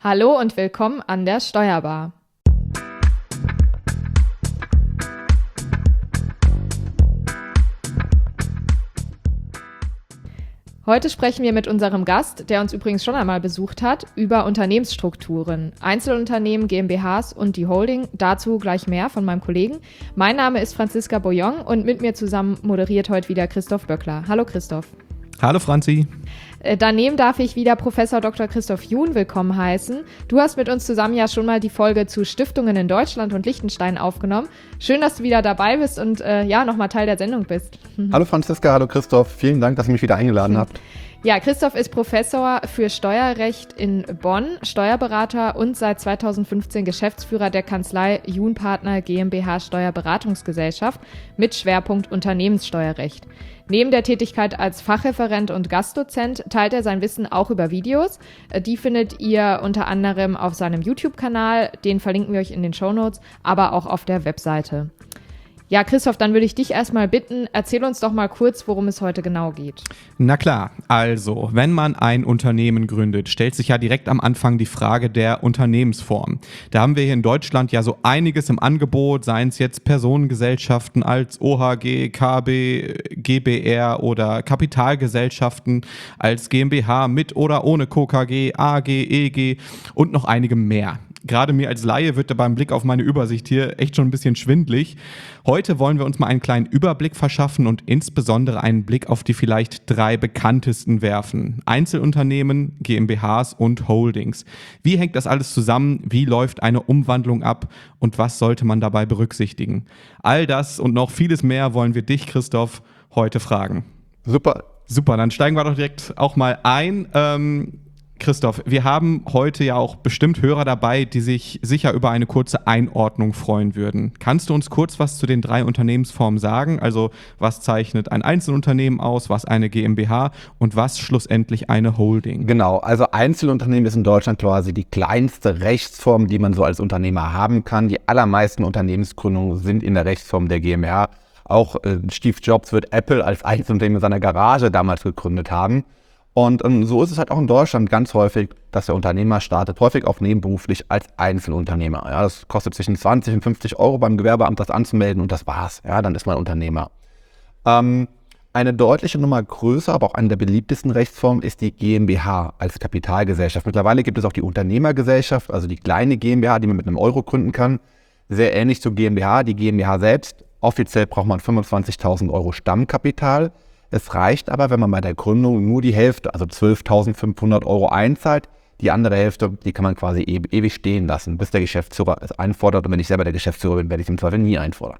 Hallo und willkommen an der Steuerbar. Heute sprechen wir mit unserem Gast, der uns übrigens schon einmal besucht hat, über Unternehmensstrukturen, Einzelunternehmen, GmbHs und die Holding. Dazu gleich mehr von meinem Kollegen. Mein Name ist Franziska Bouillon und mit mir zusammen moderiert heute wieder Christoph Böckler. Hallo Christoph. Hallo Franzi. Daneben darf ich wieder Professor Dr. Christoph Juhn willkommen heißen. Du hast mit uns zusammen ja schon mal die Folge zu Stiftungen in Deutschland und Liechtenstein aufgenommen. Schön, dass du wieder dabei bist und nochmal Teil der Sendung bist. Hallo Franziska, hallo Christoph. Vielen Dank, dass ihr mich wieder eingeladen habt. Ja, Christoph ist Professor für Steuerrecht in Bonn, Steuerberater und seit 2015 Geschäftsführer der Kanzlei Juhn Partner GmbH Steuerberatungsgesellschaft mit Schwerpunkt Unternehmenssteuerrecht. Neben der Tätigkeit als Fachreferent und Gastdozent teilt er sein Wissen auch über Videos. Die findet ihr unter anderem auf seinem YouTube-Kanal, den verlinken wir euch in den Shownotes, aber auch auf der Webseite. Ja, Christoph, dann würde ich dich erstmal bitten, erzähl uns doch mal kurz, worum es heute genau geht. Na klar, also, wenn man ein Unternehmen gründet, stellt sich ja direkt am Anfang die Frage der Unternehmensform. Da haben wir hier in Deutschland ja so einiges im Angebot, seien es jetzt Personengesellschaften als OHG, KB, GbR oder Kapitalgesellschaften als GmbH mit oder ohne KKG, AG, EG und noch einige mehr. Gerade mir als Laie wird da beim Blick auf meine Übersicht hier echt schon ein bisschen schwindlig. Heute wollen wir uns mal einen kleinen Überblick verschaffen und insbesondere einen Blick auf die vielleicht 3 bekanntesten werfen. Einzelunternehmen, GmbHs und Holdings. Wie hängt das alles zusammen? Wie läuft eine Umwandlung ab? Und was sollte man dabei berücksichtigen? All das und noch vieles mehr wollen wir dich, Christoph, heute fragen. Super, dann steigen wir doch direkt auch mal ein. Christoph, wir haben heute ja auch bestimmt Hörer dabei, die sich sicher über eine kurze Einordnung freuen würden. Kannst du uns kurz was zu den 3 Unternehmensformen sagen? Also was zeichnet ein Einzelunternehmen aus, was eine GmbH und was schlussendlich eine Holding? Genau, also Einzelunternehmen ist in Deutschland quasi die kleinste Rechtsform, die man so als Unternehmer haben kann. Die allermeisten Unternehmensgründungen sind in der Rechtsform der GmbH. Auch Steve Jobs wird Apple als Einzelunternehmen in seiner Garage damals gegründet haben. Und so ist es halt auch in Deutschland ganz häufig, dass der Unternehmer startet, häufig auch nebenberuflich als Einzelunternehmer. Ja, das kostet zwischen 20 und 50 Euro beim Gewerbeamt, das anzumelden und das war's. Ja, dann ist man Unternehmer. Eine deutliche Nummer größer, aber auch eine der beliebtesten Rechtsformen ist die GmbH als Kapitalgesellschaft. Mittlerweile gibt es auch die Unternehmergesellschaft, also die kleine GmbH, die man mit einem Euro gründen kann. Sehr ähnlich zur GmbH. Die GmbH selbst, offiziell braucht man 25.000 Euro Stammkapital. Es reicht aber, wenn man bei der Gründung nur die Hälfte, also 12.500 Euro einzahlt. Die andere Hälfte, die kann man quasi ewig stehen lassen, bis der Geschäftsführer es einfordert. Und wenn ich selber der Geschäftsführer bin, werde ich es im Zweifel nie einfordern.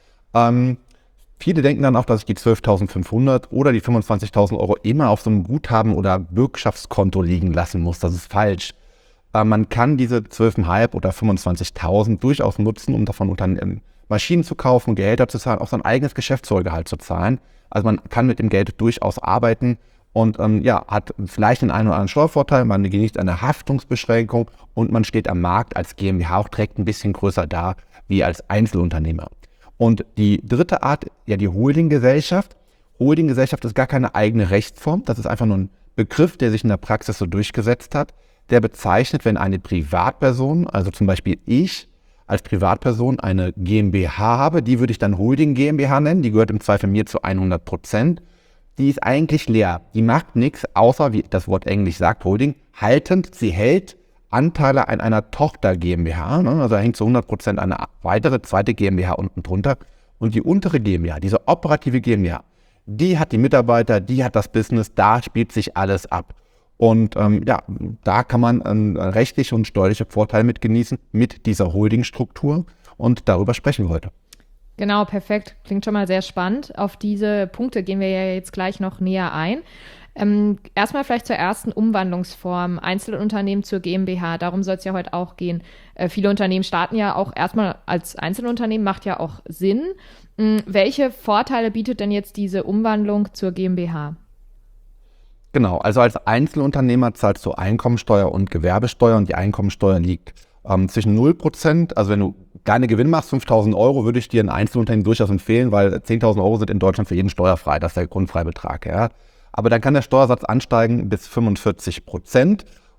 Viele denken dann auch, dass ich die 12.500 oder die 25.000 Euro immer auf so einem Guthaben- oder Bürgschaftskonto liegen lassen muss. Das ist falsch. Man kann diese 12.500 oder 25.000 durchaus nutzen, um davon Maschinen zu kaufen, Gehälter zu zahlen, auch sein eigenes Geschäftsführergehalt zu zahlen. Also man kann mit dem Geld durchaus arbeiten und hat vielleicht den einen oder anderen Steuervorteil, man genießt eine Haftungsbeschränkung und man steht am Markt als GmbH auch direkt ein bisschen größer da wie als Einzelunternehmer. Und die dritte Art, ja die Holdinggesellschaft. Holdinggesellschaft ist gar keine eigene Rechtsform, das ist einfach nur ein Begriff, der sich in der Praxis so durchgesetzt hat. Der bezeichnet, wenn eine Privatperson, also zum Beispiel ich, als Privatperson eine GmbH habe, die würde ich dann Holding GmbH nennen, die gehört im Zweifel mir zu 100%. Die ist eigentlich leer, die macht nichts, außer, wie das Wort Englisch sagt, Holding, haltend, sie hält Anteile an einer Tochter GmbH, ne? Also da hängt zu 100% eine weitere, zweite GmbH unten drunter. Und die untere GmbH, diese operative GmbH, die hat die Mitarbeiter, die hat das Business, da spielt sich alles ab. Und da kann man rechtliche und steuerliche Vorteile mit genießen, mit dieser Holdingstruktur. Und darüber sprechen wir heute. Genau, perfekt. Klingt schon mal sehr spannend. Auf diese Punkte gehen wir ja jetzt gleich noch näher ein. Erstmal vielleicht zur ersten Umwandlungsform, Einzelunternehmen zur GmbH. Darum soll es ja heute auch gehen. Viele Unternehmen starten ja auch erstmal als Einzelunternehmen, macht ja auch Sinn. Welche Vorteile bietet denn jetzt diese Umwandlung zur GmbH? Genau, also als Einzelunternehmer zahlst du Einkommensteuer und Gewerbesteuer und die Einkommensteuer liegt zwischen 0%, also wenn du kleine Gewinn machst, 5.000 Euro, würde ich dir ein Einzelunternehmen durchaus empfehlen, weil 10.000 Euro sind in Deutschland für jeden steuerfrei, das ist der Grundfreibetrag. Ja. Aber dann kann der Steuersatz ansteigen bis 45%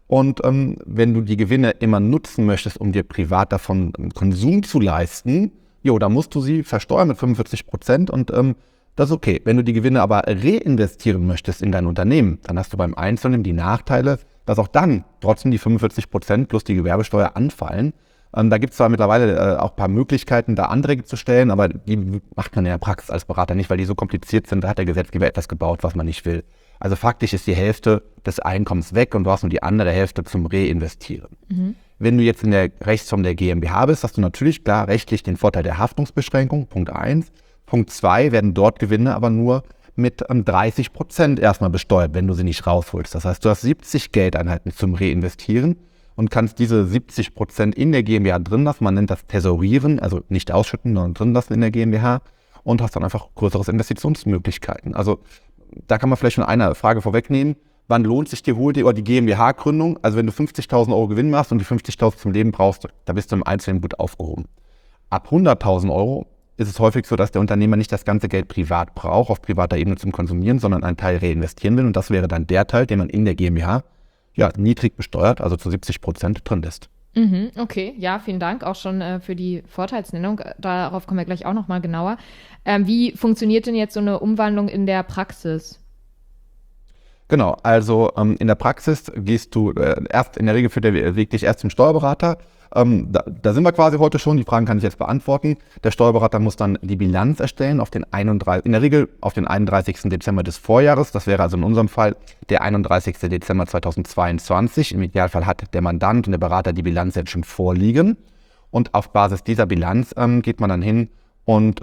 Und wenn du die Gewinne immer nutzen möchtest, um dir privat davon Konsum zu leisten, dann musst du sie versteuern mit 45% und das ist okay. Wenn du die Gewinne aber reinvestieren möchtest in dein Unternehmen, dann hast du beim Einzelnen die Nachteile, dass auch dann trotzdem die 45% plus die Gewerbesteuer anfallen. Da gibt es zwar mittlerweile auch ein paar Möglichkeiten, da Anträge zu stellen, aber die macht man in der Praxis als Berater nicht, weil die so kompliziert sind. Da hat der Gesetzgeber etwas gebaut, was man nicht will. Also faktisch ist die Hälfte des Einkommens weg und du hast nur die andere Hälfte zum Reinvestieren. Wenn du jetzt in der Rechtsform der GmbH bist, hast du natürlich klar rechtlich den Vorteil der Haftungsbeschränkung, Punkt 1. Punkt 2, werden dort Gewinne aber nur mit 30% erstmal besteuert, wenn du sie nicht rausholst. Das heißt, du hast 70 Geldeinheiten zum Reinvestieren und kannst diese 70% in der GmbH drin lassen. Man nennt das Tesourieren, also nicht ausschütten, sondern drin lassen in der GmbH und hast dann einfach größere Investitionsmöglichkeiten. Also da kann man vielleicht schon eine Frage vorwegnehmen. Wann lohnt sich die GmbH-Gründung? Also wenn du 50.000 € Gewinn machst und die 50.000 zum Leben brauchst, da bist du im Einzelnen gut aufgehoben. Ab 100.000 € ist es häufig so, dass der Unternehmer nicht das ganze Geld privat braucht, auf privater Ebene zum Konsumieren, sondern einen Teil reinvestieren will. Und das wäre dann der Teil, den man in der GmbH niedrig besteuert, also zu 70% drin lässt. Okay, ja, vielen Dank auch schon für die Vorteilsnennung. Darauf kommen wir gleich auch nochmal genauer. Wie funktioniert denn jetzt so eine Umwandlung in der Praxis? Genau, also in der Praxis gehst du in der Regel führt der Weg dich erst zum Steuerberater. Da sind wir quasi heute schon, die Fragen kann ich jetzt beantworten. Der Steuerberater muss dann die Bilanz erstellen, in der Regel auf den 31. Dezember des Vorjahres. Das wäre also in unserem Fall der 31. Dezember 2022. Im Idealfall hat der Mandant und der Berater die Bilanz jetzt schon vorliegen. Und auf Basis dieser Bilanz geht man dann hin und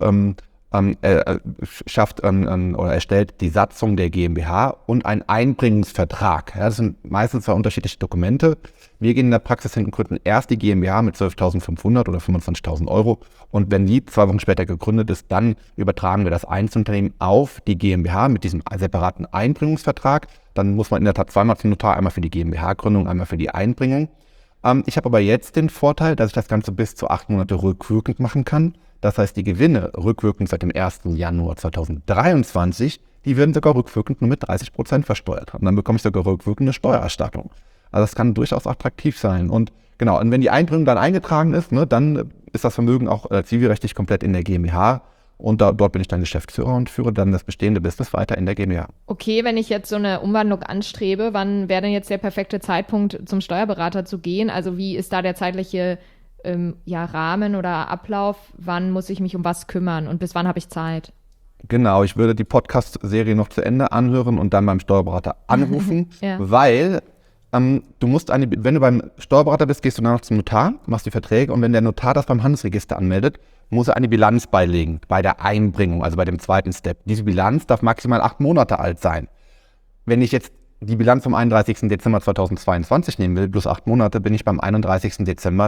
erstellt die Satzung der GmbH und einen Einbringungsvertrag. Ja, das sind meistens zwei unterschiedliche Dokumente. Wir gehen in der Praxis hin und gründen erst die GmbH mit 12.500 oder 25.000 € und wenn die 2 Wochen später gegründet ist, dann übertragen wir das Einzelunternehmen auf die GmbH mit diesem separaten Einbringungsvertrag. Dann muss man in der Tat zweimal zum Notar, einmal für die GmbH-Gründung, einmal für die Einbringung. Ich habe aber jetzt den Vorteil, dass ich das Ganze bis zu 8 Monate rückwirkend machen kann. Das heißt, die Gewinne rückwirkend seit dem 1. Januar 2023, die werden sogar rückwirkend nur mit 30% versteuert. Und dann bekomme ich sogar rückwirkende Steuererstattung. Also das kann durchaus attraktiv sein. Und genau, und wenn die Einbringung dann eingetragen ist, dann ist das Vermögen auch zivilrechtlich komplett in der GmbH. Und dort bin ich dann Geschäftsführer und führe dann das bestehende Business weiter in der GmbH. Okay, wenn ich jetzt so eine Umwandlung anstrebe, wann wäre denn jetzt der perfekte Zeitpunkt, zum Steuerberater zu gehen? Also wie ist da der zeitliche Rahmen oder Ablauf? Wann muss ich mich um was kümmern und bis wann habe ich Zeit? Genau, ich würde die Podcast-Serie noch zu Ende anhören und dann beim Steuerberater anrufen, weil du musst wenn du beim Steuerberater bist, gehst du dann noch zum Notar, machst die Verträge und wenn der Notar das beim Handelsregister anmeldet, muss er eine Bilanz beilegen bei der Einbringung, also bei dem zweiten Step. Diese Bilanz darf maximal 8 Monate alt sein. Wenn ich jetzt die Bilanz vom 31. Dezember 2022 nehmen will, plus 8 Monate, bin ich beim 31.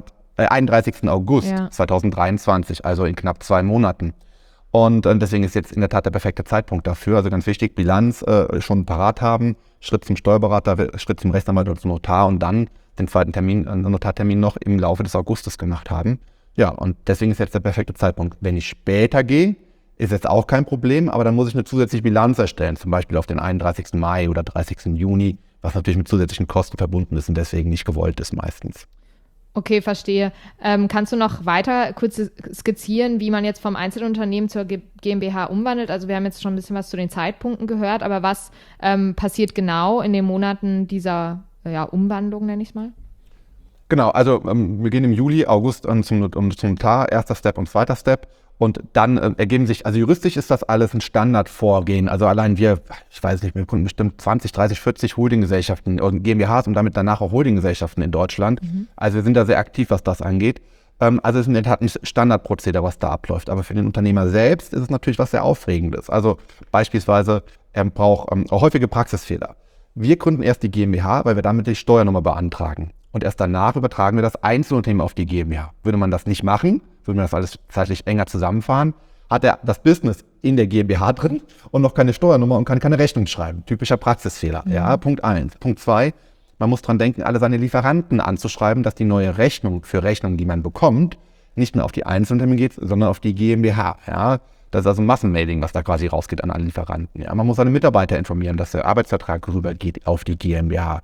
August 2023, also in knapp 2 Monaten. Und deswegen ist jetzt in der Tat der perfekte Zeitpunkt dafür. Also ganz wichtig, Bilanz schon parat haben, Schritt zum Steuerberater, Schritt zum Rechtsanwalt oder zum Notar und dann den zweiten Notartermin noch im Laufe des Augustes gemacht haben. Ja, und deswegen ist jetzt der perfekte Zeitpunkt. Wenn ich später gehe, ist jetzt auch kein Problem, aber dann muss ich eine zusätzliche Bilanz erstellen, zum Beispiel auf den 31. Mai oder 30. Juni, was natürlich mit zusätzlichen Kosten verbunden ist und deswegen nicht gewollt ist meistens. Okay, verstehe. Kannst du noch weiter kurz skizzieren, wie man jetzt vom Einzelunternehmen zur GmbH umwandelt? Also wir haben jetzt schon ein bisschen was zu den Zeitpunkten gehört, aber was passiert genau in den Monaten dieser Umwandlung, nenne ich es mal? Genau, also wir gehen im Juli, August zum Notar, erster Step und zweiter Step. Und dann ergeben sich, also juristisch ist das alles ein Standardvorgehen. Also allein wir gründen bestimmt 20, 30, 40 Holdinggesellschaften und GmbHs und damit danach auch Holdinggesellschaften in Deutschland. Also wir sind da sehr aktiv, was das angeht. Also es ist in der Tat ein Standardprozedere, was da abläuft. Aber für den Unternehmer selbst ist es natürlich was sehr Aufregendes. Also beispielsweise, er braucht häufige Praxisfehler. Wir gründen erst die GmbH, weil wir damit die Steuernummer beantragen. Und erst danach übertragen wir das Einzelunternehmen auf die GmbH. Würde man das nicht machen, würde man das alles zeitlich enger zusammenfahren, hat er das Business in der GmbH drin und noch keine Steuernummer und kann keine Rechnung schreiben. Typischer Praxisfehler. Ja, Punkt 1. Punkt 2, man muss dran denken, alle seine Lieferanten anzuschreiben, dass die neue Rechnung für Rechnungen, die man bekommt, nicht mehr auf die Einzelunternehmen geht, sondern auf die GmbH. Ja, das ist also ein Massenmailing, was da quasi rausgeht an alle Lieferanten. Ja, man muss seine Mitarbeiter informieren, dass der Arbeitsvertrag rübergeht auf die GmbH.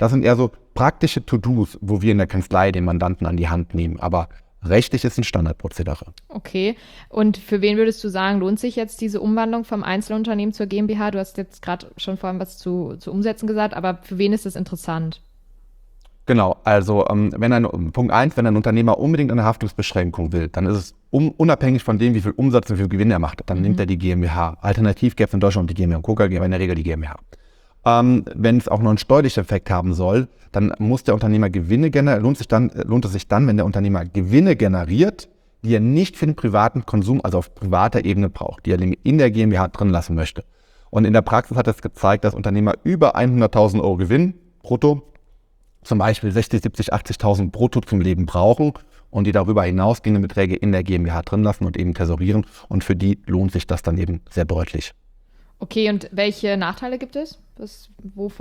Das sind eher so praktische To-Dos, wo wir in der Kanzlei den Mandanten an die Hand nehmen. Aber rechtlich ist ein Standardprozedere. Okay. Und für wen würdest du sagen, lohnt sich jetzt diese Umwandlung vom Einzelunternehmen zur GmbH? Du hast jetzt gerade schon vorhin was zu Umsätzen gesagt, aber für wen ist das interessant? Genau, also Punkt 1, wenn ein Unternehmer unbedingt eine Haftungsbeschränkung will, dann ist es unabhängig von dem, wie viel Umsatz und wie viel Gewinn er macht, dann nimmt er die GmbH. Alternativ gäbe es in Deutschland die GmbH und Co. aber in der Regel die GmbH. Wenn es auch noch einen steuerlichen Effekt haben soll, dann muss der Unternehmer Gewinne generieren. Lohnt es sich dann, wenn der Unternehmer Gewinne generiert, die er nicht für den privaten Konsum, also auf privater Ebene braucht, die er in der GmbH drin lassen möchte. Und in der Praxis hat es gezeigt, dass Unternehmer über 100.000 Euro Gewinn brutto, zum Beispiel 60, 70, 80.000 brutto zum Leben brauchen und die darüber hinausgehenden Beträge in der GmbH drin lassen und eben tesourieren. Und für die lohnt sich das dann eben sehr deutlich. Okay, und welche Nachteile gibt es? Was muss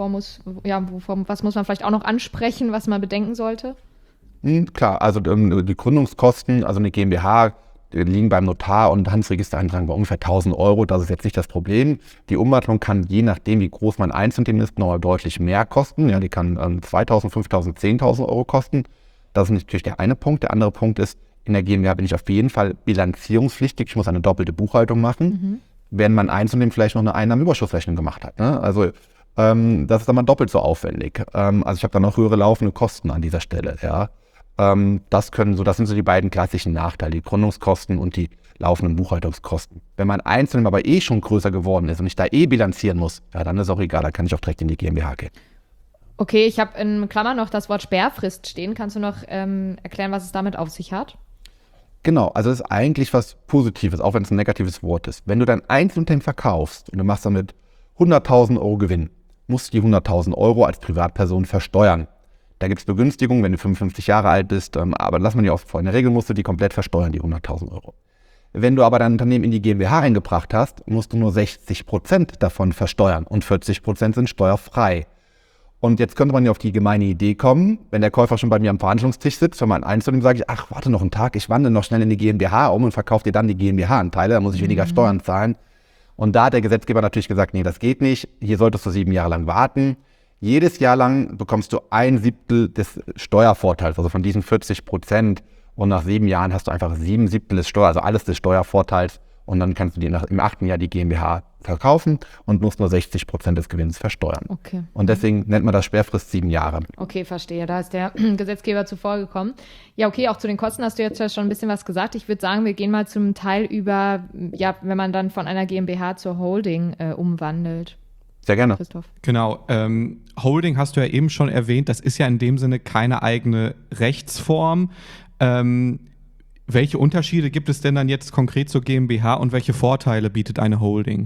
man vielleicht auch noch ansprechen, was man bedenken sollte? Klar, also die Gründungskosten, also eine GmbH, liegen beim Notar und Handelsregistereintrag bei ungefähr 1.000 Euro. Das ist jetzt nicht das Problem. Die Umwandlung kann, je nachdem, wie groß mein Einzelunternehmen ist, noch deutlich mehr kosten. Ja, die kann 2.000, 5.000, 10.000 Euro kosten. Das ist natürlich der eine Punkt. Der andere Punkt ist, in der GmbH bin ich auf jeden Fall bilanzierungspflichtig. Ich muss eine doppelte Buchhaltung machen, wenn mein Einzelunternehmen vielleicht noch eine Einnahmenüberschussrechnung gemacht hat. Ne? Also das ist dann mal doppelt so aufwendig. Also ich habe dann noch höhere laufende Kosten an dieser Stelle. Ja. Das sind so die beiden klassischen Nachteile, die Gründungskosten und die laufenden Buchhaltungskosten. Wenn mein Einzelunternehmen aber schon größer geworden ist und ich da bilanzieren muss, ja, dann ist auch egal, da kann ich auch direkt in die GmbH gehen. Okay, ich habe in Klammern noch das Wort Sperrfrist stehen. Kannst du noch erklären, was es damit auf sich hat? Genau, also es ist eigentlich was Positives, auch wenn es ein negatives Wort ist. Wenn du dein Einzelunternehmen verkaufst und du machst damit 100.000 Euro Gewinn, musst du die 100.000 Euro als Privatperson versteuern. Da gibt es Begünstigungen, wenn du 55 Jahre alt bist, aber lass man die außen vor. In der Regel musst du die komplett versteuern, die 100.000 Euro. Wenn du aber dein Unternehmen in die GmbH eingebracht hast, musst du nur 60% davon versteuern und 40% sind steuerfrei. Und jetzt könnte man ja auf die gemeine Idee kommen, wenn der Käufer schon bei mir am Verhandlungstisch sitzt, für mein Einzelunternehmen sage ich, ach, warte noch einen Tag, ich wandle noch schnell in die GmbH um und verkaufe dir dann die GmbH-Anteile, da muss ich weniger Steuern zahlen. Und da hat der Gesetzgeber natürlich gesagt, nee, das geht nicht, hier solltest du 7 Jahre lang warten. Jedes Jahr lang bekommst du 1/7 des Steuervorteils, also von diesen 40%. Und nach 7 Jahren hast du einfach 7/7 des also alles des Steuervorteils. Und dann kannst du dir im 8. Jahr die GmbH verkaufen und musst nur 60% des Gewinns versteuern. Okay. Und deswegen nennt man das Sperrfrist 7 Jahre. Okay, verstehe. Da ist der Gesetzgeber zuvor gekommen. Ja, okay, auch zu den Kosten hast du jetzt ja schon ein bisschen was gesagt. Ich würde sagen, wir gehen mal zum Teil über, ja, wenn man dann von einer GmbH zur Holding umwandelt. Sehr gerne. Christoph. Genau. Holding hast du ja eben schon erwähnt. Das ist ja in dem Sinne keine eigene Rechtsform. Welche Unterschiede gibt es denn dann jetzt konkret zur GmbH und welche Vorteile bietet eine Holding?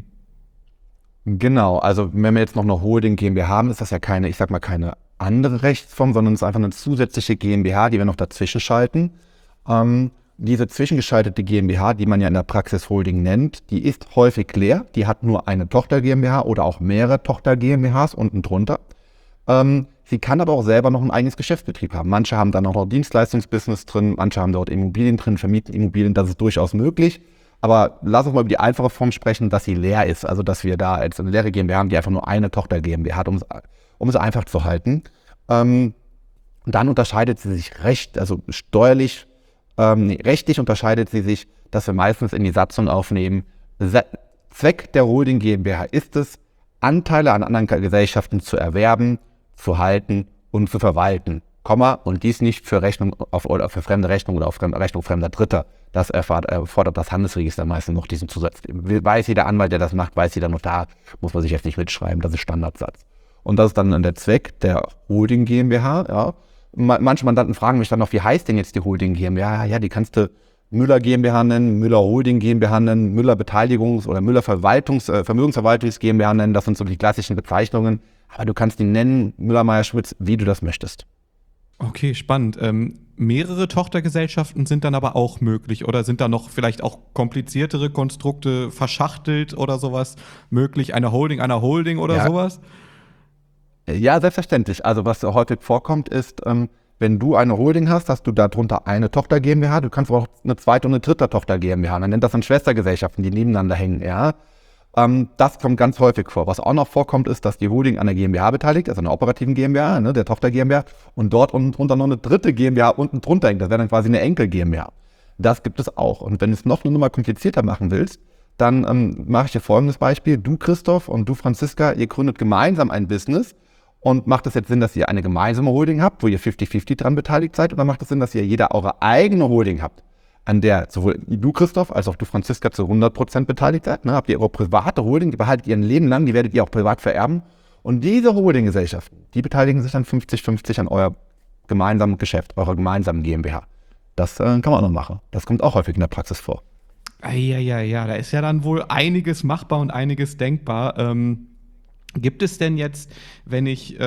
Genau, also wenn wir jetzt noch eine Holding GmbH haben, ist das ja keine andere Rechtsform, sondern es ist einfach eine zusätzliche GmbH, die wir noch dazwischen schalten. Diese zwischengeschaltete GmbH, die man ja in der Praxis Holding nennt, die ist häufig leer. Die hat nur eine Tochter GmbH oder auch mehrere Tochter GmbHs unten drunter. Sie kann aber auch selber noch ein eigenes Geschäftsbetrieb haben. Manche haben dann auch noch Dienstleistungsbusiness drin, manche haben dort Immobilien drin, vermieten Immobilien, das ist durchaus möglich. Aber lass uns mal über die einfache Form sprechen, dass sie leer ist. Also dass wir da jetzt eine leere GmbH haben, die einfach nur eine Tochter GmbH hat, um es einfach zu halten. Dann unterscheidet sie sich rechtlich unterscheidet sie sich, dass wir meistens in die Satzung aufnehmen, Zweck der Holding GmbH ist es, Anteile an anderen Gesellschaften zu erwerben, zu halten und zu verwalten, und dies nicht für für fremde Rechnung oder auf Rechnung fremder Dritter. Das erfordert das Handelsregister meistens noch diesen Zusatz. Weiß jeder Anwalt, der das macht, weiß jeder Notar, muss man sich jetzt nicht mitschreiben, das ist Standardsatz. Und das ist dann der Zweck der Holding GmbH, ja. Manche Mandanten fragen mich dann noch, wie heißt denn jetzt die Holding GmbH? Ja, die kannst du Müller GmbH nennen, Müller Holding GmbH nennen, Müller Beteiligungs- oder Müller Vermögensverwaltungs GmbH nennen. Das sind so die klassischen Bezeichnungen. Aber du kannst die nennen, Müller-Meyer-Schmitz, wie du das möchtest. Okay, spannend. Mehrere Tochtergesellschaften sind dann aber auch möglich oder sind da noch vielleicht auch kompliziertere Konstrukte verschachtelt oder sowas möglich? Eine Holding oder sowas? Ja, selbstverständlich. Also was häufig vorkommt ist, wenn du eine Holding hast, hast du darunter eine Tochter GmbH, du kannst aber auch eine zweite und eine dritte Tochter GmbH, man nennt das dann Schwestergesellschaften, die nebeneinander hängen, ja. Das kommt ganz häufig vor. Was auch noch vorkommt, ist, dass die Holding an der GmbH beteiligt, also einer operativen GmbH, ne, der Tochter GmbH, und dort unten drunter noch eine dritte GmbH unten drunter hängt. Das wäre dann quasi eine Enkel GmbH. Das gibt es auch. Und wenn du es noch eine Nummer komplizierter machen willst, dann mache ich dir folgendes Beispiel. Du, Christoph, und du, Franziska, ihr gründet gemeinsam ein Business. Und macht es jetzt Sinn, dass ihr eine gemeinsame Holding habt, wo ihr 50-50 dran beteiligt seid? Oder macht es Sinn, dass ihr jeder eure eigene Holding habt, an der sowohl du, Christoph, als auch du, Franziska, zu 100% beteiligt seid? Ne? Habt ihr eure private Holding, die behaltet ihr ein Leben lang, die werdet ihr auch privat vererben. Und diese Holdinggesellschaften, die beteiligen sich dann 50-50 an euer gemeinsamen Geschäft, eurer gemeinsamen GmbH. Das kann man auch noch machen. Das kommt auch häufig in der Praxis vor. Ja, da ist ja dann wohl einiges machbar und einiges denkbar. Gibt es denn jetzt, wenn ich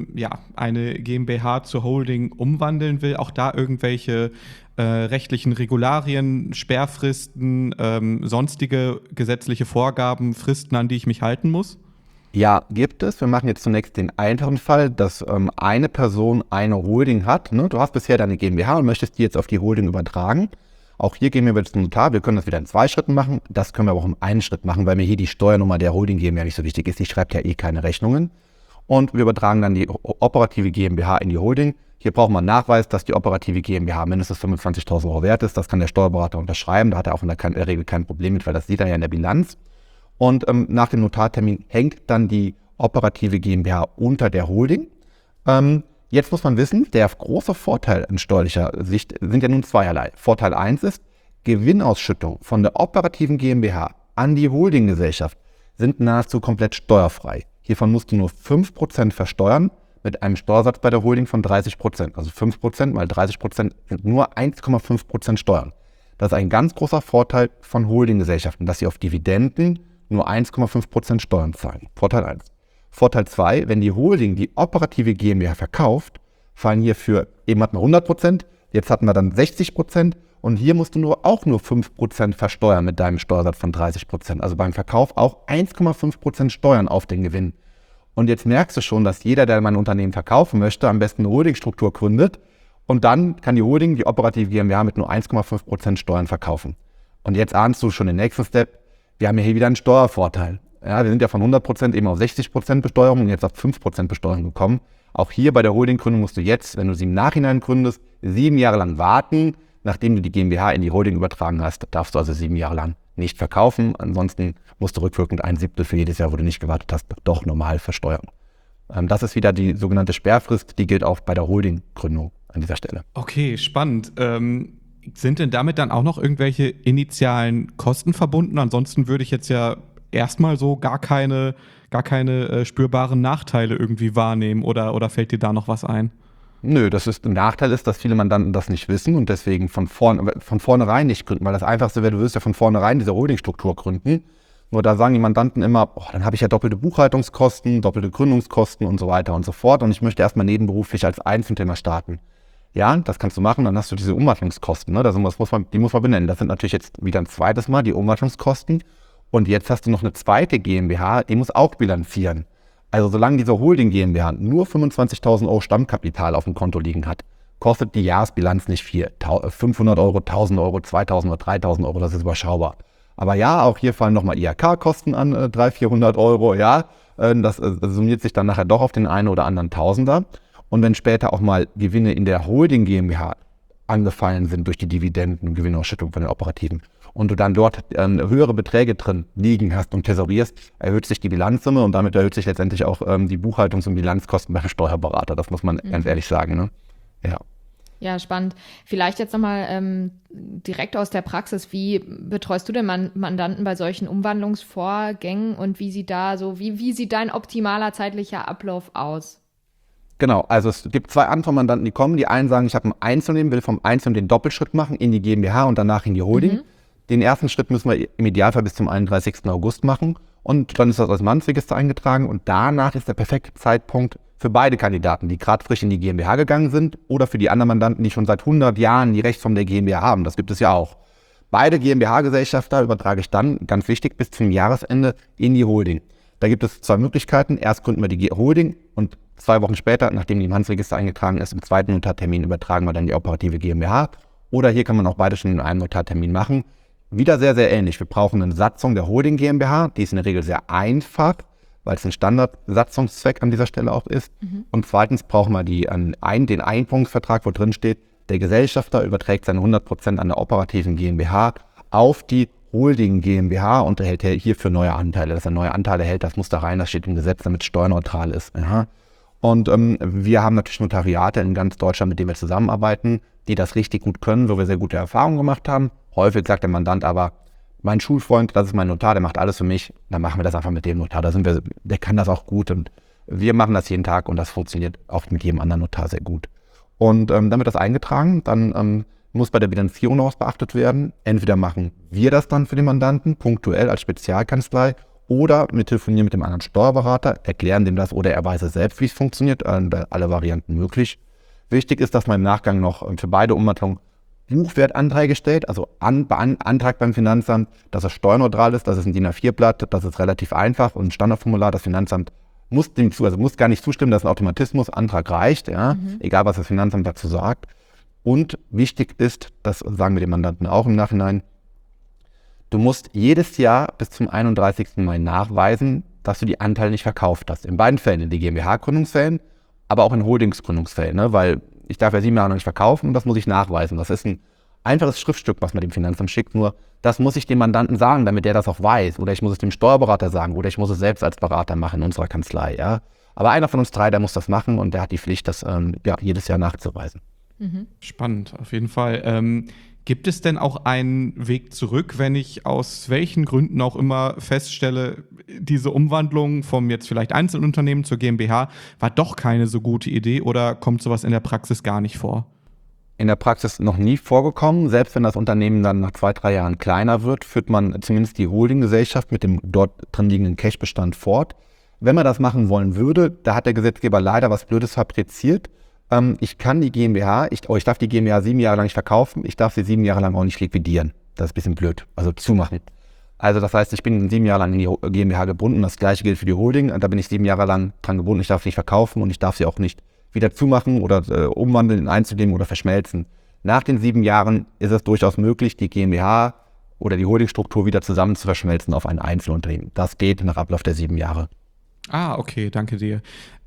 eine GmbH zur Holding umwandeln will, auch da irgendwelche rechtlichen Regularien, Sperrfristen, sonstige gesetzliche Vorgaben, Fristen, an die ich mich halten muss? Ja, gibt es. Wir machen jetzt zunächst den einfachen Fall, dass eine Person eine Holding hat. Ne? Du hast bisher deine GmbH und möchtest die jetzt auf die Holding übertragen. Auch hier gehen wir jetzt zum Notar. Wir können das wieder in 2 Schritten machen. Das können wir aber auch in einen Schritt machen, weil mir hier die Steuernummer der Holding GmbH nicht so wichtig ist. Die schreibt ja eh keine Rechnungen. Und wir übertragen dann die operative GmbH in die Holding. Hier braucht man einen Nachweis, dass die operative GmbH mindestens 25.000 Euro wert ist. Das kann der Steuerberater unterschreiben. Da hat er auch in der Regel kein Problem mit, weil das sieht er ja in der Bilanz. Und nach dem Notartermin hängt dann die operative GmbH unter der Holding. Jetzt muss man wissen, der große Vorteil in steuerlicher Sicht sind ja nun zweierlei. Vorteil 1 ist, Gewinnausschüttung von der operativen GmbH an die Holdinggesellschaft sind nahezu komplett steuerfrei. Hiervon musst du nur 5% versteuern mit einem Steuersatz bei der Holding von 30%. Also 5% mal 30% sind nur 1,5% Steuern. Das ist ein ganz großer Vorteil von Holdinggesellschaften, dass sie auf Dividenden nur 1,5% Steuern zahlen. Vorteil 1. Vorteil 2, wenn die Holding die operative GmbH verkauft, fallen hierfür, eben hatten wir 100%, jetzt hatten wir dann 60% und hier musst du auch nur 5% versteuern mit deinem Steuersatz von 30%. Also beim Verkauf auch 1,5% Steuern auf den Gewinn. Und jetzt merkst du schon, dass jeder, der mein Unternehmen verkaufen möchte, am besten eine Holdingstruktur gründet und dann kann die Holding die operative GmbH mit nur 1,5% Steuern verkaufen. Und jetzt ahnst du schon den nächsten Step, wir haben ja hier wieder einen Steuervorteil. Ja, wir sind ja von 100% eben auf 60% Besteuerung und jetzt auf 5% Besteuerung gekommen. Auch hier bei der Holdinggründung musst du jetzt, wenn du sie im Nachhinein gründest, 7 Jahre lang warten. Nachdem du die GmbH in die Holding übertragen hast, darfst du also 7 Jahre lang nicht verkaufen. Ansonsten musst du rückwirkend 1/7 für jedes Jahr, wo du nicht gewartet hast, doch normal versteuern. Das ist wieder die sogenannte Sperrfrist, die gilt auch bei der Holdinggründung an dieser Stelle. Okay, spannend. Sind denn damit dann auch noch irgendwelche initialen Kosten verbunden? Ansonsten würde ich jetzt ja erstmal so gar keine spürbaren Nachteile irgendwie wahrnehmen oder fällt dir da noch was ein? Nö, ein Nachteil ist, dass viele Mandanten das nicht wissen und deswegen von vornherein nicht gründen, weil das Einfachste wäre, du wirst ja von vornherein diese Holdingstruktur gründen. Nur da sagen die Mandanten immer, dann habe ich ja doppelte Buchhaltungskosten, doppelte Gründungskosten und so weiter und so fort und ich möchte erstmal nebenberuflich als Einzelunternehmer starten. Ja, das kannst du machen, dann hast du diese Umwandlungskosten, ne? Die muss man benennen. Das sind natürlich jetzt wieder ein zweites Mal die Umwandlungskosten. Und jetzt hast du noch eine zweite GmbH, die muss auch bilanzieren. Also solange diese Holding GmbH nur 25.000 Euro Stammkapital auf dem Konto liegen hat, kostet die Jahresbilanz nicht viel. 500 Euro, 1.000 Euro, 2.000 oder 3.000 Euro, das ist überschaubar. Aber ja, auch hier fallen nochmal IHK-Kosten an, 300-400 Euro, ja. Das summiert sich dann nachher doch auf den einen oder anderen Tausender. Und wenn später auch mal Gewinne in der Holding GmbH angefallen sind durch die Dividenden, Gewinnausschüttung von den Operativen, und du dann dort höhere Beträge drin liegen hast und tesorierst, erhöht sich die Bilanzsumme und damit erhöht sich letztendlich auch die Buchhaltungs- und Bilanzkosten beim Steuerberater. Das muss man ganz ehrlich sagen. Ne? Ja. Ja, spannend. Vielleicht jetzt nochmal direkt aus der Praxis. Wie betreust du denn Mandanten bei solchen Umwandlungsvorgängen und wie sieht dein optimaler zeitlicher Ablauf aus? Genau, also es gibt 2 andere Mandanten, die kommen. Die einen sagen, ich habe ein Einzelunternehmen, will vom Einzelunternehmen den Doppelschritt machen in die GmbH und danach in die Holding. Den ersten Schritt müssen wir im Idealfall bis zum 31. August machen und dann ist das als Mannsregister eingetragen und danach ist der perfekte Zeitpunkt für beide Kandidaten, die gerade frisch in die GmbH gegangen sind oder für die anderen Mandanten, die schon seit 100 Jahren die Rechtsform der GmbH haben. Das gibt es ja auch. Beide GmbH-Gesellschafter übertrage ich dann, ganz wichtig, bis zum Jahresende in die Holding. Da gibt es 2 Möglichkeiten. Erst gründen wir die Holding und 2 Wochen später, nachdem die im Handelsregister eingetragen ist, im zweiten Notartermin übertragen wir dann die operative GmbH. Oder hier kann man auch beide schon in einem Notartermin machen. Wieder sehr, sehr ähnlich. Wir brauchen eine Satzung der Holding GmbH, die ist in der Regel sehr einfach, weil es ein Standardsatzungszweck an dieser Stelle auch ist. Und zweitens brauchen wir den Einpunktvertrag, wo drin steht, der Gesellschafter überträgt seine 100% an der operativen GmbH auf die Holding GmbH und erhält hierfür neue Anteile. Dass er neue Anteile erhält, das muss da rein, das steht im Gesetz, damit es steuerneutral ist. Ja. Und wir haben natürlich Notariate in ganz Deutschland, mit denen wir zusammenarbeiten, die das richtig gut können, wo wir sehr gute Erfahrungen gemacht haben. Häufig sagt der Mandant aber, mein Schulfreund, das ist mein Notar, der macht alles für mich, dann machen wir das einfach mit dem Notar. Der kann das auch gut und wir machen das jeden Tag und das funktioniert auch mit jedem anderen Notar sehr gut. Und dann wird das eingetragen, dann muss bei der Bilanzierung noch was beachtet werden. Entweder machen wir das dann für den Mandanten, punktuell als Spezialkanzlei, oder wir telefonieren mit dem anderen Steuerberater, erklären dem das oder er weiß es selbst, wie es funktioniert, alle Varianten möglich. Wichtig ist, dass man im Nachgang noch für beide Umwandlungen Buchwertanträge stellt, also Antrag beim Finanzamt, dass es steuerneutral ist, das ist ein DIN A4-Blatt, das ist relativ einfach und ein Standardformular, das Finanzamt muss gar nicht zustimmen, das ist ein Automatismus, Antrag reicht, ja, egal was das Finanzamt dazu sagt. Und wichtig ist, das sagen wir dem Mandanten auch im Nachhinein, du musst jedes Jahr bis zum 31. Mai nachweisen, dass du die Anteile nicht verkauft hast. In beiden Fällen, in den GmbH-Gründungsfällen, aber auch in Holdingsgründungsfällen, ne? Weil ich darf ja 7 Jahre noch nicht verkaufen und das muss ich nachweisen. Das ist ein einfaches Schriftstück, was man dem Finanzamt schickt, nur das muss ich dem Mandanten sagen, damit der das auch weiß. Oder ich muss es dem Steuerberater sagen oder ich muss es selbst als Berater machen in unserer Kanzlei. Ja? Aber einer von uns 3, der muss das machen und der hat die Pflicht, das jedes Jahr nachzuweisen. Spannend, auf jeden Fall. Gibt es denn auch einen Weg zurück, wenn ich aus welchen Gründen auch immer feststelle, diese Umwandlung vom jetzt vielleicht Einzelunternehmen zur GmbH war doch keine so gute Idee oder kommt sowas in der Praxis gar nicht vor? In der Praxis noch nie vorgekommen. Selbst wenn das Unternehmen dann nach 2, 3 Jahren kleiner wird, führt man zumindest die Holdinggesellschaft mit dem dort drin liegenden Cashbestand fort. Wenn man das machen wollen würde, da hat der Gesetzgeber leider was Blödes fabriziert. Ich kann die GmbH, ich darf die GmbH 7 Jahre lang nicht verkaufen, ich darf sie 7 Jahre lang auch nicht liquidieren. Das ist ein bisschen blöd, also zumachen. Also das heißt, ich bin 7 Jahre lang in die GmbH gebunden, das gleiche gilt für die Holding, da bin ich 7 Jahre lang dran gebunden, ich darf sie nicht verkaufen und ich darf sie auch nicht wieder zumachen oder umwandeln in Einzelunternehmen oder verschmelzen. Nach den 7 Jahren ist es durchaus möglich, die GmbH oder die Holdingstruktur wieder zusammen zu verschmelzen auf ein Einzelunternehmen. Das geht nach Ablauf der 7 Jahre. Ah, okay, danke dir.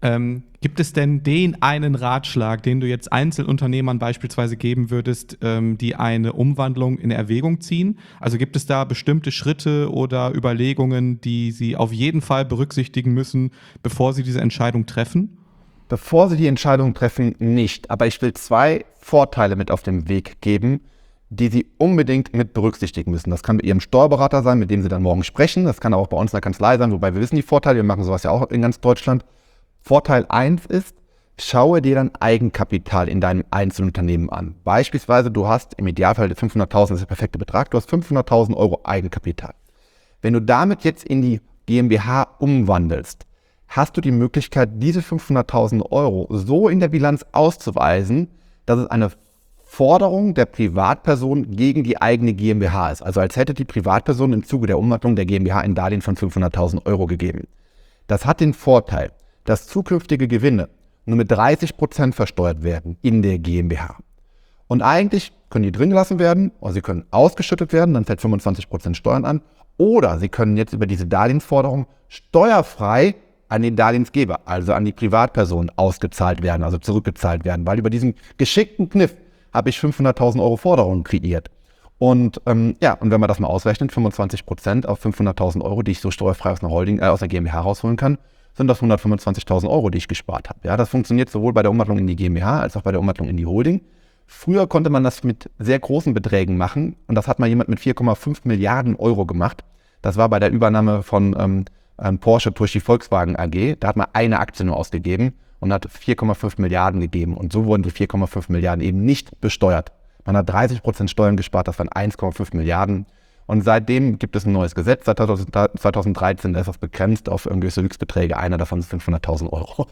Gibt es denn den einen Ratschlag, den du jetzt Einzelunternehmern beispielsweise geben würdest, die eine Umwandlung in Erwägung ziehen? Also gibt es da bestimmte Schritte oder Überlegungen, die sie auf jeden Fall berücksichtigen müssen, bevor sie diese Entscheidung treffen? Bevor Sie die Entscheidung treffen, nicht. Aber ich will 2 Vorteile mit auf den Weg geben, die Sie unbedingt mit berücksichtigen müssen. Das kann bei Ihrem Steuerberater sein, mit dem Sie dann morgen sprechen. Das kann auch bei uns in der Kanzlei sein, wobei wir wissen die Vorteile. Wir machen sowas ja auch in ganz Deutschland. Vorteil 1 ist, schaue dir dann Eigenkapital in deinem Einzelunternehmen an. Beispielsweise, du hast im Idealfall 500.000, das ist der perfekte Betrag, du hast 500.000 Euro Eigenkapital. Wenn du damit jetzt in die GmbH umwandelst, hast du die Möglichkeit, diese 500.000 Euro so in der Bilanz auszuweisen, dass es eine Forderung der Privatperson gegen die eigene GmbH ist. Also als hätte die Privatperson im Zuge der Umwandlung der GmbH ein Darlehen von 500.000 Euro gegeben. Das hat den Vorteil, dass zukünftige Gewinne nur mit 30% versteuert werden in der GmbH. Und eigentlich können die drin gelassen werden oder sie können ausgeschüttet werden, dann fällt 25% Steuern an. Oder sie können jetzt über diese Darlehensforderung steuerfrei an den Darlehensgeber, also an die Privatperson ausgezahlt werden, also zurückgezahlt werden, weil über diesen geschickten Kniff habe ich 500.000 Euro Forderungen kreiert. Und und wenn man das mal ausrechnet, 25% auf 500.000 Euro, die ich so steuerfrei aus der GmbH rausholen kann, sind das 125.000 Euro, die ich gespart habe. Ja, das funktioniert sowohl bei der Umwandlung in die GmbH als auch bei der Umwandlung in die Holding. Früher konnte man das mit sehr großen Beträgen machen und das hat mal jemand mit 4,5 Milliarden Euro gemacht. Das war bei der Übernahme von Porsche durch die Volkswagen AG. Da hat man eine Aktie nur ausgegeben und hat 4,5 Milliarden gegeben. Und so wurden die 4,5 Milliarden eben nicht besteuert. Man hat 30% Steuern gespart, das waren 1,5 Milliarden. Und seitdem gibt es ein neues Gesetz, seit 2013, da ist das begrenzt auf irgendwelche Höchstbeträge. Einer davon ist 500.000 Euro.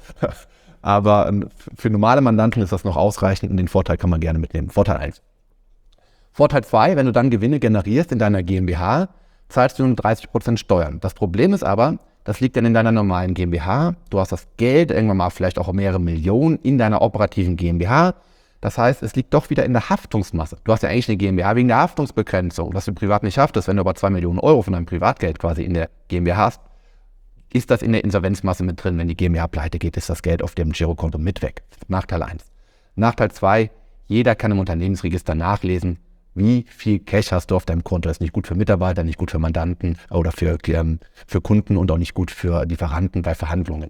Aber für normale Mandanten ist das noch ausreichend und den Vorteil kann man gerne mitnehmen. Vorteil 1. Vorteil 2, wenn du dann Gewinne generierst in deiner GmbH, zahlst du nur 30% Steuern. Das Problem ist aber, das liegt dann in deiner normalen GmbH. Du hast das Geld, irgendwann mal vielleicht auch mehrere Millionen in deiner operativen GmbH. Das heißt, es liegt doch wieder in der Haftungsmasse. Du hast ja eigentlich eine GmbH wegen der Haftungsbegrenzung. Was du privat nicht haftest, wenn du aber 2 Millionen Euro von deinem Privatgeld quasi in der GmbH hast, ist das in der Insolvenzmasse mit drin. Wenn die GmbH pleite geht, ist das Geld auf dem Girokonto mit weg. Nachteil 1. Nachteil 2, jeder kann im Unternehmensregister nachlesen, wie viel Cash hast du auf deinem Konto. Das ist nicht gut für Mitarbeiter, nicht gut für Mandanten oder für Kunden und auch nicht gut für Lieferanten bei Verhandlungen.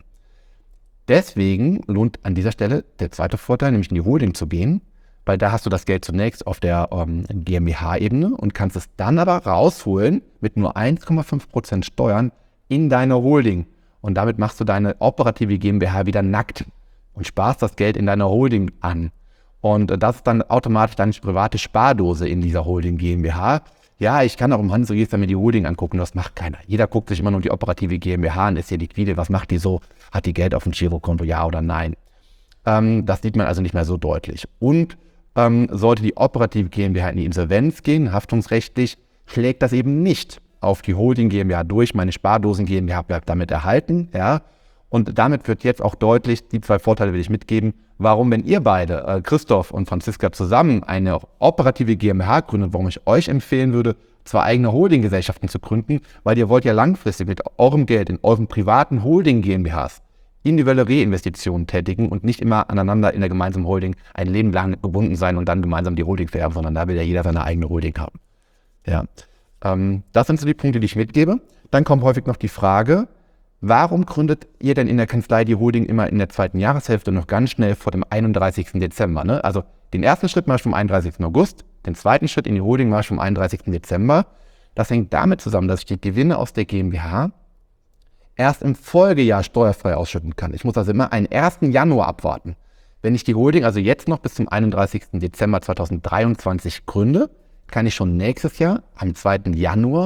Deswegen lohnt an dieser Stelle der zweite Vorteil, nämlich in die Holding zu gehen, weil da hast du das Geld zunächst auf der GmbH-Ebene und kannst es dann aber rausholen mit nur 1,5% Steuern in deine Holding. Und damit machst du deine operative GmbH wieder nackt und sparst das Geld in deiner Holding an. Und das ist dann automatisch deine private Spardose in dieser Holding GmbH. Ja, ich kann auch im Handelsregister mir die Holding angucken, das macht keiner. Jeder guckt sich immer nur die operative GmbH an, ist hier liquide, was macht die so? Hat die Geld auf dem Girokonto, ja oder nein? Das sieht man also nicht mehr so deutlich. Und sollte die operative GmbH in die Insolvenz gehen, haftungsrechtlich, schlägt das eben nicht auf die Holding GmbH durch. Meine Spardosen GmbH bleibt damit erhalten. Ja? Und damit wird jetzt auch deutlich, die 2 Vorteile will ich mitgeben, warum, wenn ihr beide, Christoph und Franziska, zusammen eine operative GmbH gründet, warum ich euch empfehlen würde, 2 eigene Holdinggesellschaften zu gründen, weil ihr wollt ja langfristig mit eurem Geld in euren privaten Holding GmbHs individuelle Reinvestitionen tätigen und nicht immer aneinander in der gemeinsamen Holding ein Leben lang gebunden sein und dann gemeinsam die Holding vererben, sondern da will ja jeder seine eigene Holding haben. Ja. Das sind so die Punkte, die ich mitgebe. Dann kommt häufig noch die Frage, warum gründet ihr denn in der Kanzlei die Holding immer in der 2. Jahreshälfte noch ganz schnell vor dem 31. Dezember? Ne? Also den ersten Schritt mache ich vom 31. August, den zweiten Schritt in die Holding mache ich vom 31. Dezember. Das hängt damit zusammen, dass ich die Gewinne aus der GmbH erst im Folgejahr steuerfrei ausschütten kann. Ich muss also immer einen 1. Januar abwarten. Wenn ich die Holding also jetzt noch bis zum 31. Dezember 2023 gründe, kann ich schon nächstes Jahr, am 2. Januar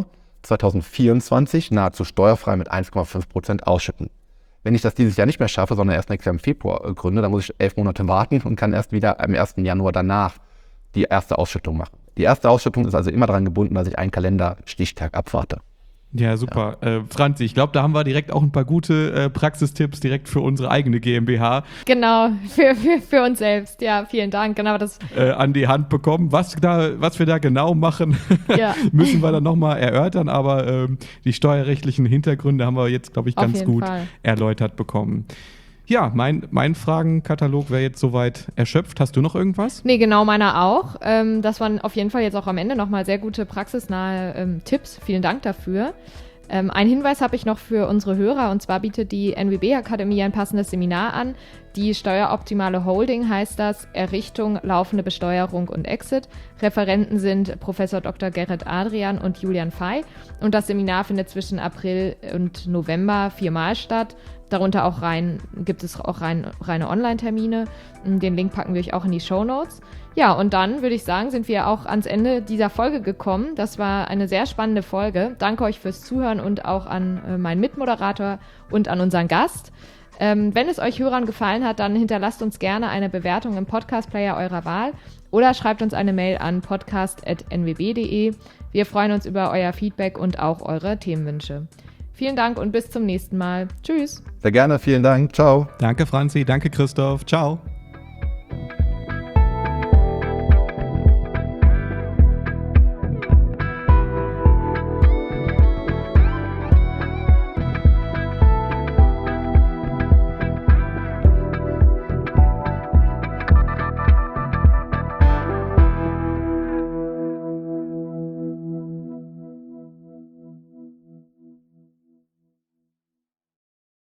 2024, nahezu steuerfrei mit 1,5% ausschütten. Wenn ich das dieses Jahr nicht mehr schaffe, sondern erst nächstes Jahr im Februar gründe, dann muss ich 11 Monate warten und kann erst wieder am 1. Januar danach die erste Ausschüttung machen. Die erste Ausschüttung ist also immer daran gebunden, dass ich einen Kalenderstichtag abwarte. Ja, super. Ja. Franzi, ich glaube, da haben wir direkt auch ein paar gute Praxistipps direkt für unsere eigene GmbH. Genau, für uns selbst. Ja, vielen Dank. Genau das an die Hand bekommen. Was wir da genau machen, ja. müssen wir dann nochmal erörtern. Aber die steuerrechtlichen Hintergründe haben wir jetzt, glaube ich, ganz gut erläutert bekommen. Ja, mein Fragenkatalog wäre jetzt soweit erschöpft. Hast du noch irgendwas? Nee, genau, meiner auch. Das waren auf jeden Fall jetzt auch am Ende nochmal sehr gute praxisnahe Tipps. Vielen Dank dafür. Einen Hinweis habe ich noch für unsere Hörer, und zwar bietet die NWB-Akademie ein passendes Seminar an. Die Steueroptimale Holding heißt das, Errichtung, laufende Besteuerung und Exit. Referenten sind Prof. Dr. Gerrit Adrian und Julian Fey. Und das Seminar findet zwischen April und November 4-mal statt. Darunter gibt es auch reine Online-Termine. Den Link packen wir euch auch in die Shownotes. Ja, und dann würde ich sagen, sind wir auch ans Ende dieser Folge gekommen. Das war eine sehr spannende Folge. Danke euch fürs Zuhören und auch an meinen Mitmoderator und an unseren Gast. Wenn es euch Hörern gefallen hat, dann hinterlasst uns gerne eine Bewertung im Podcast-Player eurer Wahl oder schreibt uns eine Mail an podcast@nwb.de. Wir freuen uns über euer Feedback und auch eure Themenwünsche. Vielen Dank und bis zum nächsten Mal. Tschüss. Sehr gerne, vielen Dank. Ciao. Danke, Franzi. Danke, Christoph. Ciao.